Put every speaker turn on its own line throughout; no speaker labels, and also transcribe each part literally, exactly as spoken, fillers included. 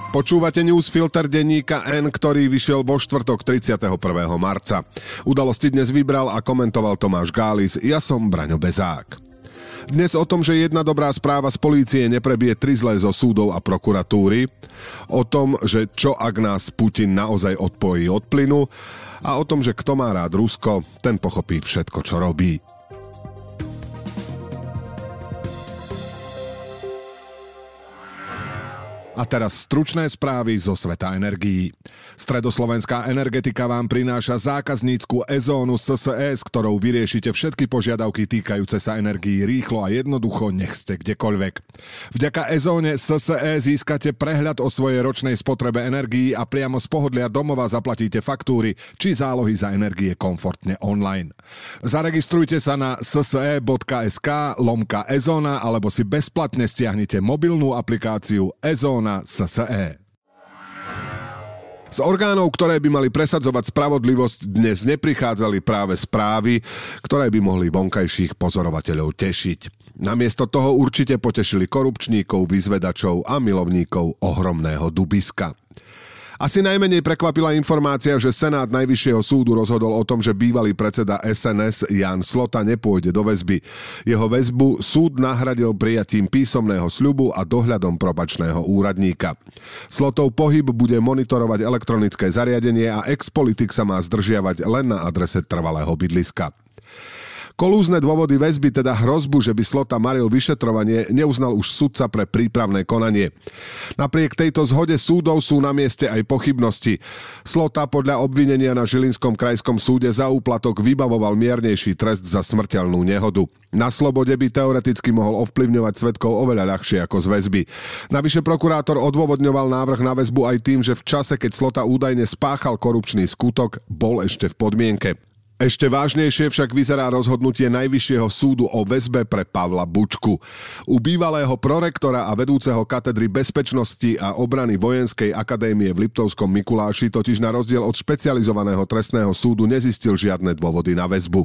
Počúvate newsfilter denníka N, ktorý vyšiel vo štvrtok tridsiateho prvého marca. Udalosti dnes vybral a komentoval Tomáš Gális, ja som Braňo Bezák. Dnes o tom, že jedna dobrá správa z polície neprebije tri zlé zo súdov a prokuratúry, o tom, že čo ak nás Putin naozaj odpojí od plynu a o tom, že kto má rád Rusko, ten pochopí všetko, čo robí. A teraz stručné správy zo sveta energií. Stredoslovenská energetika vám prináša zákaznícku e-zónu es es é, s ktorou vyriešite všetky požiadavky týkajúce sa energií rýchlo a jednoducho, nech ste kdekoľvek. Vďaka e-zóne es es é získate prehľad o svojej ročnej spotrebe energií a priamo z pohodlia domova zaplatíte faktúry či zálohy za energie komfortne online. Zaregistrujte sa na es es é bodka es ká lomka e-zóna alebo si bezplatne stiahnite mobilnú aplikáciu e-zóna es es é. Z orgánov, ktoré by mali presadzovať spravodlivosť, dnes neprichádzali práve správy, ktoré by mohli vonkajších pozorovateľov tešiť. Namiesto toho určite potešili korupčníkov, vyzvedačov a milovníkov ohromného dubiska. Asi najmenej prekvapila informácia, že Senát Najvyššieho súdu rozhodol o tom, že bývalý predseda es en es Ján Slota nepôjde do väzby. Jeho väzbu súd nahradil prijatím písomného sľubu a dohľadom probačného úradníka. Slotov pohyb bude monitorovať elektronické zariadenie a ex-politik sa má zdržiavať len na adrese trvalého bydliska. Kolúzne dôvody väzby, teda hrozbu, že by Slota maril vyšetrovanie, neuznal už sudca pre prípravné konanie. Napriek tejto zhode súdov sú na mieste aj pochybnosti. Slota podľa obvinenia na Žilinskom krajskom súde za úplatok vybavoval miernejší trest za smrteľnú nehodu. Na slobode by teoreticky mohol ovplyvňovať svedkov oveľa ľahšie ako z väzby. Navyše prokurátor odôvodňoval návrh na väzbu aj tým, že v čase, keď Slota údajne spáchal korupčný skutok, bol ešte v podmienke. Ešte vážnejšie však vyzerá rozhodnutie Najvyššieho súdu o väzbe pre Pavla Bučku. U bývalého prorektora a vedúceho katedry bezpečnosti a obrany Vojenskej akadémie v Liptovskom Mikuláši totiž na rozdiel od špecializovaného trestného súdu nezistil žiadne dôvody na väzbu.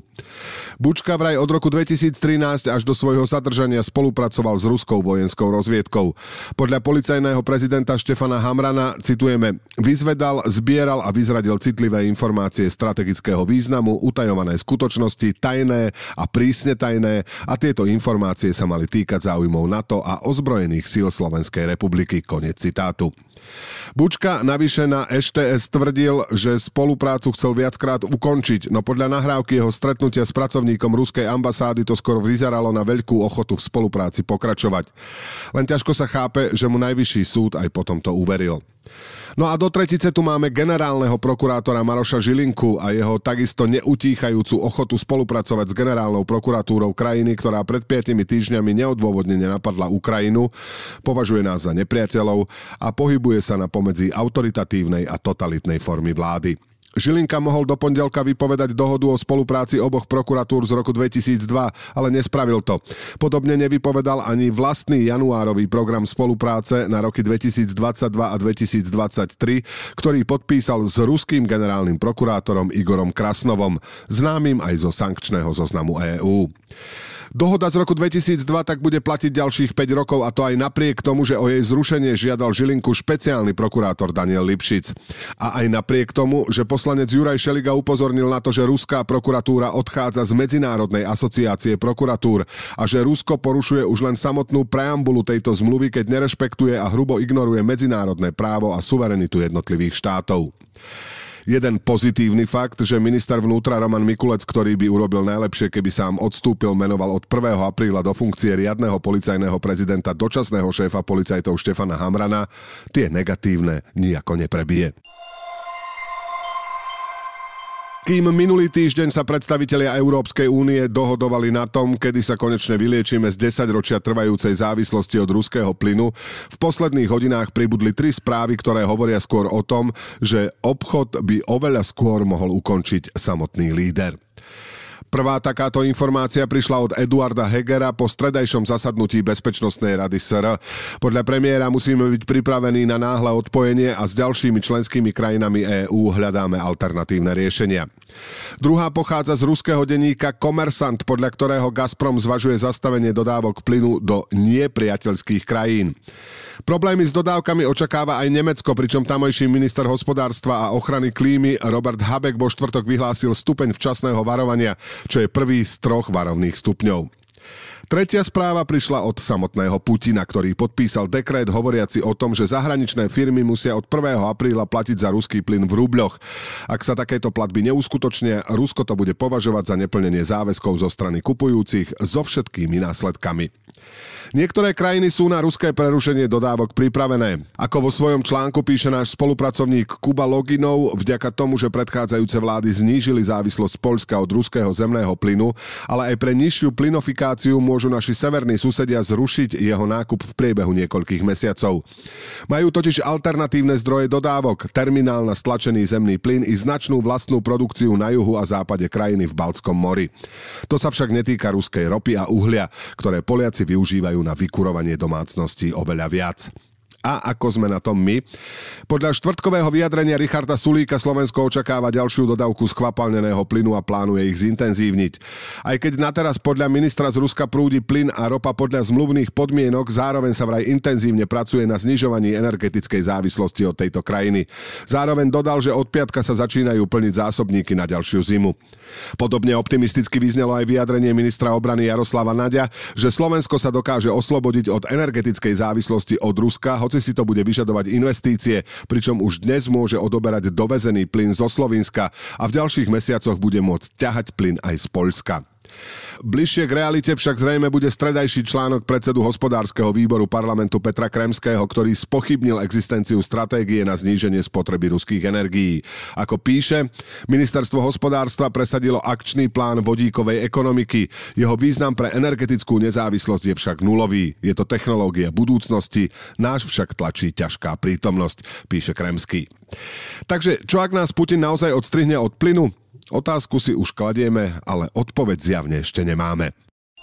Bučka vraj od roku dvetisíctrinásť až do svojho zadržania spolupracoval s ruskou vojenskou rozviedkou. Podľa policajného prezidenta Štefana Hamrana, citujeme, vyzvedal, zbieral a vyzradil citlivé informácie strategického významu, utajované skutočnosti, tajné a prísne tajné a tieto informácie sa mali týkať záujmov NATO a ozbrojených síl Slovenskej republiky. Koniec citátu. Bučka navyše na é té es tvrdil, že spoluprácu chcel viackrát ukončiť, no podľa nahrávky jeho stretnutia s pracovníkom ruskej ambasády to skoro vyzeralo na veľkú ochotu v spolupráci pokračovať. Len ťažko sa chápe, že mu Najvyšší súd aj potom to uveril. No a do tretice tu máme generálneho prokurátora Maroša Žilinku a jeho takisto neutíchajúcu ochotu spolupracovať s generálnou prokuratúrou krajiny, ktorá pred piatimi týždňami neodôvodnene napadla Ukrajinu, považuje nás za nepriateľov a pohybuje sa na pomedzi autoritatívnej a totalitnej formy vlády. Žilinka mohol do pondelka vypovedať dohodu o spolupráci oboch prokuratúr z roku dvetisícdva, ale nespravil to. Podobne nevypovedal ani vlastný januárový program spolupráce na roky dvetisícdvadsaťdva a dvetisícdvadsaťtri, ktorý podpísal s ruským generálnym prokurátorom Igorom Krasnovom, známym aj zo sankčného zoznamu é ú. Dohoda z roku dvetisícdva tak bude platiť ďalších päť rokov a to aj napriek tomu, že o jej zrušenie žiadal Žilinku špeciálny prokurátor Daniel Lipšic. A aj napriek tomu, že poslanec Juraj Šeliga upozornil na to, že ruská prokuratúra odchádza z Medzinárodnej asociácie prokuratúr a že Rusko porušuje už len samotnú preambulu tejto zmluvy, keď nerešpektuje a hrubo ignoruje medzinárodné právo a suverenitu jednotlivých štátov. Jeden pozitívny fakt, že minister vnútra Roman Mikulec, ktorý by urobil najlepšie, keby sám odstúpil, menoval od prvého apríla do funkcie riadneho policajného prezidenta dočasného šéfa policajtov Štefana Hamrana, tie negatívne nijako neprebije. Kým minulý týždeň sa predstavitelia Európskej únie dohodovali na tom, kedy sa konečne vyliečime z desaťročia trvajúcej závislosti od ruského plynu, v posledných hodinách pribudli tri správy, ktoré hovoria skôr o tom, že obchod by oveľa skôr mohol ukončiť samotný líder. Prvá takáto informácia prišla od Eduarda Hegera po stredajšom zasadnutí Bezpečnostnej rady es er. Podľa premiéra musíme byť pripravení na náhle odpojenie a s ďalšími členskými krajinami EÚ hľadáme alternatívne riešenia. Druhá pochádza z ruského denníka Komersant, podľa ktorého Gazprom zvažuje zastavenie dodávok plynu do nepriateľských krajín. Problémy s dodávkami očakáva aj Nemecko, pričom tamojší minister hospodárstva a ochrany klímy Robert Habeck vo štvrtok vyhlásil stupeň včasného varovania, čo je prvý z troch varovných stupňov. Tretia správa prišla od samotného Putina, ktorý podpísal dekrét hovoriaci o tom, že zahraničné firmy musia od prvého apríla platiť za ruský plyn v rubľoch. Ak sa takéto platby neuskutočnia, Rusko to bude považovať za neplnenie záväzkov zo strany kupujúcich so všetkými následkami. Niektoré krajiny sú na ruské prerušenie dodávok pripravené. Ako vo svojom článku píše náš spolupracovník Kuba Loginov, vďaka tomu, že predchádzajúce vlády znížili závislosť Poľska od ruského zemného plynu, ale aj pre nižšiu plynofikáciu môžu naši severní susedia zrušiť jeho nákup v priebehu niekoľkých mesiacov. Majú totiž alternatívne zdroje dodávok, terminál na stlačený zemný plyn i značnú vlastnú produkciu na juhu a západe krajiny v Baltskom mori. To sa však netýka ruskej ropy a uhlia, ktoré Poliaci využívajú na vykurovanie domácností oveľa viac. A ako sme na tom my? Podľa štvrtkového vyjadrenia Richarda Sulíka Slovensko očakáva ďalšiu dodávku skvapalneného plynu a plánuje ich zintenzívniť. Aj keď nateraz podľa ministra z Ruska prúdi plyn a ropa podľa zmluvných podmienok, zároveň sa vraj intenzívne pracuje na znižovaní energetickej závislosti od tejto krajiny. Zároveň dodal, že od piatka sa začínajú plniť zásobníky na ďalšiu zimu. Podobne optimisticky vyznelo aj vyjadrenie ministra obrany Jaroslava Naďa, že Slovensko sa dokáže oslobodiť od energetickej závislosti od Ruska, hoci si to bude vyžadovať investície, pričom už dnes môže odoberať dovezený plyn zo Slovenska a v ďalších mesiacoch bude môcť ťahať plyn aj z Poľska. Bližšie k realite však zrejme bude stredajší článok predsedu hospodárskeho výboru parlamentu Petra Kremského, ktorý spochybnil existenciu stratégie na zníženie spotreby ruských energií. Ako píše, ministerstvo hospodárstva presadilo akčný plán vodíkovej ekonomiky. Jeho význam pre energetickú nezávislosť je však nulový. Je to technológia budúcnosti, náš však tlačí ťažká prítomnosť, píše Kremský. Takže čo ak nás Putin naozaj odstrihne od plynu? Otázku si už kladieme, ale odpoveď zjavne ešte nemáme.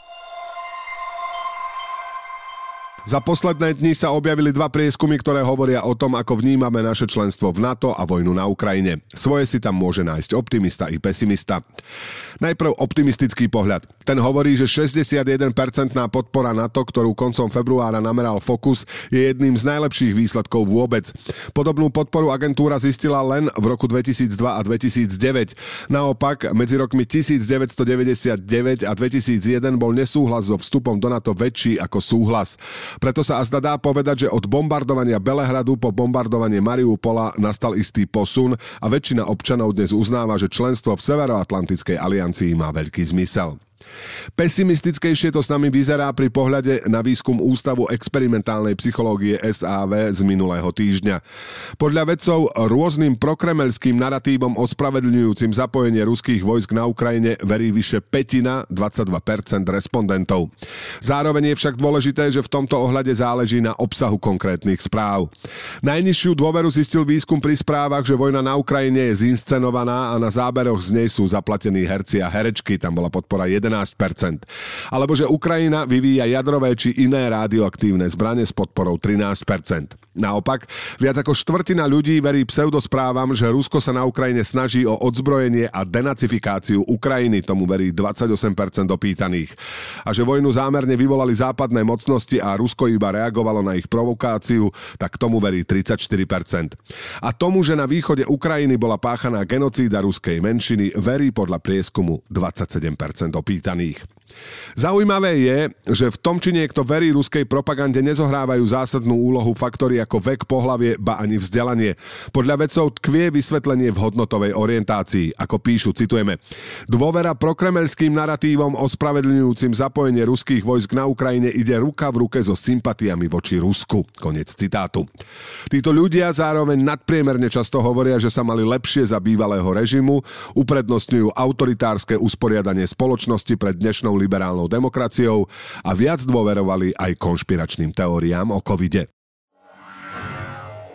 Za posledné dni sa objavili dva prieskumy, ktoré hovoria o tom, ako vnímame naše členstvo v NATO a vojnu na Ukrajine. Svoje si tam môže nájsť optimista i pesimista. Najprv optimistický pohľad. Ten hovorí, že šesťdesiatjeden percent podpora NATO, ktorú koncom februára nameral Focus, je jedným z najlepších výsledkov vôbec. Podobnú podporu agentúra zistila len v roku dvetisícdva a dvetisícdeväť. Naopak, medzi rokmi devätnásťstodeväťdesiatdeväť a dvetisícjeden bol nesúhlas so vstupom do NATO väčší ako súhlas. Preto sa azda dá povedať, že od bombardovania Belehradu po bombardovanie Mariupola nastal istý posun a väčšina občanov dnes uznáva, že členstvo v Severoatlantickej aliancii má veľký zmysel. Pesimistickejšie to s nami vyzerá pri pohľade na výskum Ústavu experimentálnej psychológie es á vé z minulého týždňa. Podľa vedcov rôznym prokremelským naratívom ospravedlňujúcim zapojenie ruských vojsk na Ukrajine verí vyše pätina, dvadsaťdva percent respondentov. Zároveň je však dôležité, že v tomto ohľade záleží na obsahu konkrétnych správ. Najnižšiu dôveru zistil výskum pri správach, že vojna na Ukrajine je zinscenovaná a na záberoch z nej sú zaplatení herci a herečky, tam bola podpora jedenásť percent. Alebo že Ukrajina vyvíja jadrové či iné radioaktívne zbrane s podporou trinásť percent. Naopak, viac ako štvrtina ľudí verí pseudosprávam, že Rusko sa na Ukrajine snaží o odzbrojenie a denacifikáciu Ukrajiny, tomu verí dvadsaťosem percent opýtaných. A že vojnu zámerne vyvolali západné mocnosti a Rusko iba reagovalo na ich provokáciu, tak tomu verí tridsaťštyri percent. A tomu, že na východe Ukrajiny bola páchaná genocída ruskej menšiny, verí podľa prieskumu dvadsaťsedem percent opýtaných. Zaujímavé je, že v tom, či niekto verí ruskej propagande, nezohrávajú zásadnú úlohu faktory ako vek, pohlavie, ba ani vzdelanie. Podľa vedcov tkvie vysvetlenie v hodnotovej orientácii. Ako píšu, citujeme, dôvera prokremelským naratívom ospravedlňujúcim zapojenie ruských vojsk na Ukrajine ide ruka v ruke so sympatiami voči Rusku. Koniec citátu. Títo ľudia zároveň nadpriemerne často hovoria, že sa mali lepšie za bývalého režimu, uprednostňujú autoritárske usporiadanie spoločnosti pred dnešnou liberálnou demokraciou a viac dôverovali aj konšpiračným teóriám o covide.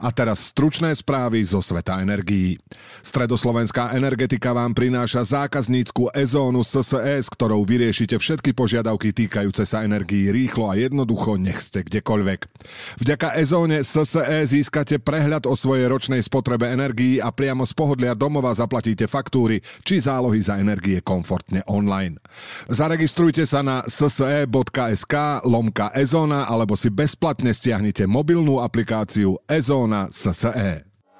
A teraz stručné správy zo sveta energií. Stredoslovenská energetika vám prináša zákaznícku e-zónu es es é, s ktorou vyriešite všetky požiadavky týkajúce sa energií rýchlo a jednoducho, nech ste kdekoľvek. Vďaka e-zóne es es é získate prehľad o svojej ročnej spotrebe energií a priamo z pohodlia domova zaplatíte faktúry či zálohy za energie komfortne online. Zaregistrujte sa na es es é bodka es ká lomka e-zóna alebo si bezplatne stiahnite mobilnú aplikáciu e-zóna es es é.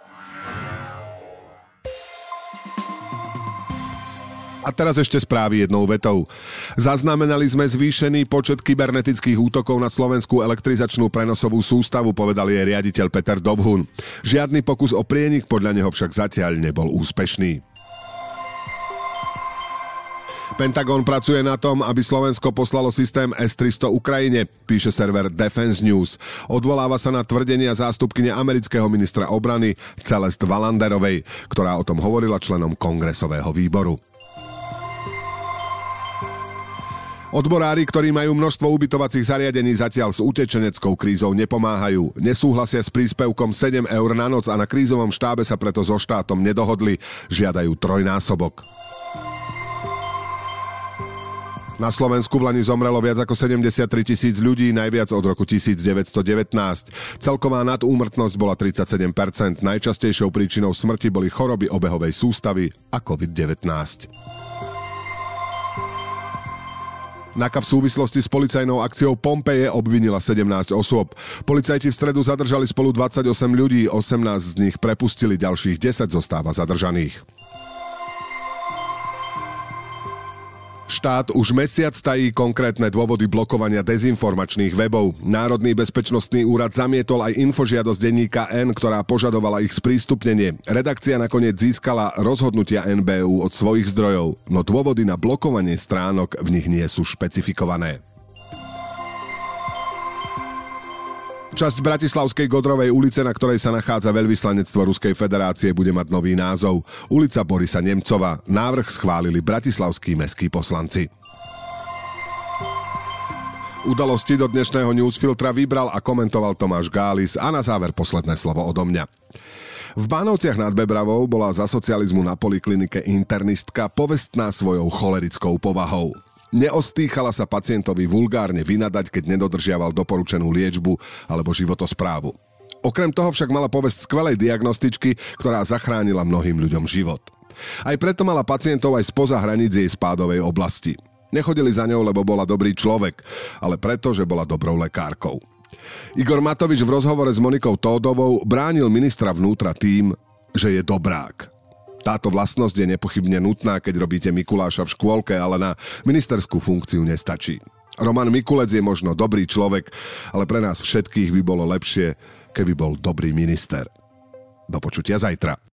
A teraz ešte správy jednou vetou. Zaznamenali sme zvýšený počet kybernetických útokov na slovenskú elektrizačnú prenosovú sústavu, povedal jej riaditeľ Peter Dobhun. Žiadny pokus o prienik podľa neho však zatiaľ nebol úspešný. Pentagon pracuje na tom, aby Slovensko poslalo systém es tristo Ukrajine, píše server Defense News. Odvoláva sa na tvrdenia zástupkyne amerického ministra obrany Celeste Wallanderovej, ktorá o tom hovorila členom kongresového výboru. Odborári, ktorí majú množstvo ubytovacích zariadení, zatiaľ s utečeneckou krízou nepomáhajú. Nesúhlasia s príspevkom sedem eur na noc a na krízovom štábe sa preto so štátom nedohodli. Žiadajú trojnásobok. Na Slovensku v lani zomrelo viac ako sedemdesiattri tisíc ľudí, najviac od roku devätnásť devätnásť. Celková nadúmrtnosť bola tridsaťsedem percent. Najčastejšou príčinou smrti boli choroby obehovej sústavy a covid devätnásť. NAKA v súvislosti s policajnou akciou Pompeje obvinila sedemnásť osôb. Policajti v stredu zadržali spolu dvadsaťosem ľudí, osemnásť z nich prepustili, ďalších desať zostáva zadržaných. Štát už mesiac tají konkrétne dôvody blokovania dezinformačných webov. Národný bezpečnostný úrad zamietol aj infožiadosť denníka N, ktorá požadovala ich sprístupnenie. Redakcia nakoniec získala rozhodnutia en bé ú od svojich zdrojov, no dôvody na blokovanie stránok v nich nie sú špecifikované. Časť Bratislavskej Godrovej ulice, na ktorej sa nachádza veľvyslanectvo Ruskej federácie, bude mať nový názov. Ulica Borisa Nemcova. Návrh schválili bratislavskí mestskí poslanci. Udalosti do dnešného newsfiltra vybral a komentoval Tomáš Gális a na záver posledné slovo odo mňa. V Bánovciach nad Bebravou bola za socializmu na poliklinike internistka povestná svojou cholerickou povahou. Neostýchala sa pacientovi vulgárne vynadať, keď nedodržiaval doporučenú liečbu alebo životosprávu. Okrem toho však mala povesť skvelej diagnostičky, ktorá zachránila mnohým ľuďom život. Aj preto mala pacientov aj spoza hraníc jej spádovej oblasti. Nechodili za ňou, lebo bola dobrý človek, ale preto, že bola dobrou lekárkou. Igor Matovič v rozhovore s Monikou Tódovou bránil ministra vnútra tým, že je dobrák. Táto vlastnosť je nepochybne nutná, keď robíte Mikuláša v škôlke, ale na ministerskú funkciu nestačí. Roman Mikulec je možno dobrý človek, ale pre nás všetkých by bolo lepšie, keby bol dobrý minister. Do počutia zajtra.